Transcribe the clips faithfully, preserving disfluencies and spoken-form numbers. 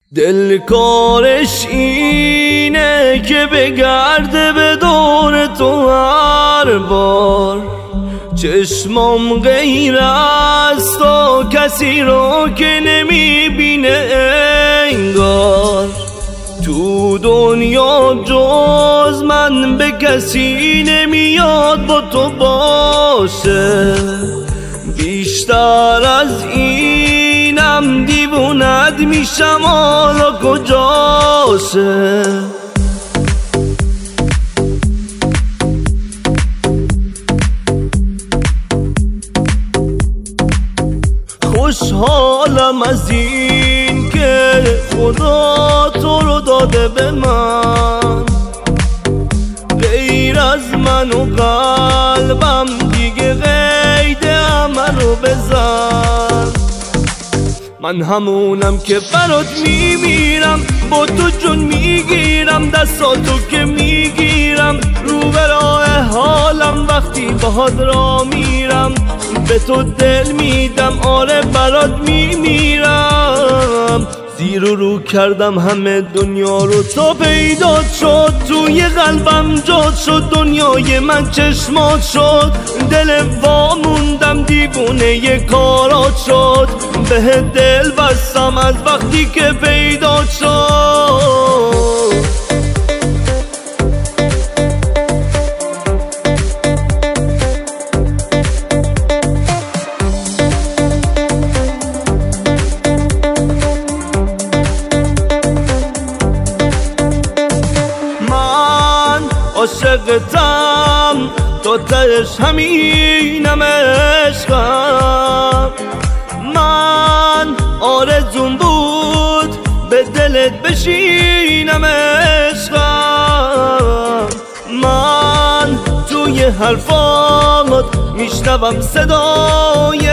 دل کارش اینه که بگرده به دور تو هر بار، چشمام غیر از تو کسی رو که نمیبینه انگار. تو دنیا جز من به کسی نمیاد با تو باشه، بیشتر از اینم دیوونت میشم حالا کجاشه. خوشحالم از این که خدا تو رو داده به من، غیر از من و قلبم دیگه قید عمل رو بزن. من همونم که برات میمیرم، با تو جون میگیرم، دستاتو که میگیرم رو به راه حالم. وقتی باهات را میرم به تو دل میدم، آره برات میمیرم. زیر و رو کردم همه دنیا رو تا پیدا شد، توی قلبم جاد شد، دنیای من چشمات شد. دل واموندم دیوونه ی کارات شد، به دل بستم از وقتی که پیدا شد. عاشقتم تو تهش همینم عشقم. من آرزوم بود به دلت بشینم عشقم. من توی حرفات میشنوم صدای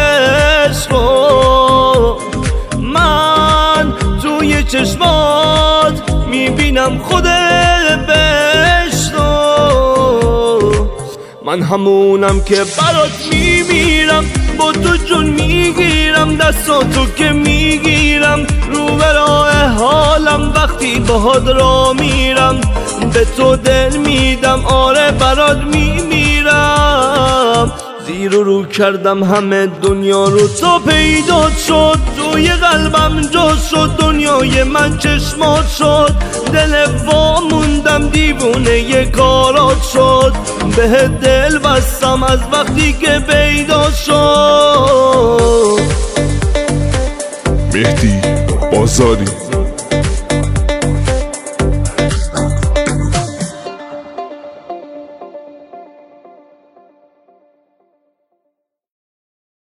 عشق، من توی چشمات میبینم خود بهشت. من همونم که برات میمیرم، با تو جون میگیرم، دستاتو که میگیرم رو به راه حالم. وقتی باهات را میرم به تو دل میدم، آره برات میمیرم. زیر و رو کردم همه دنیا رو تا پیدا شد، توی قلبم جاز شد، دنیای من چشمات شد. دل واموندم دیوونه ی کارات شد، به دل بستم از وقتی که پیدا شد. مهدی بازاری.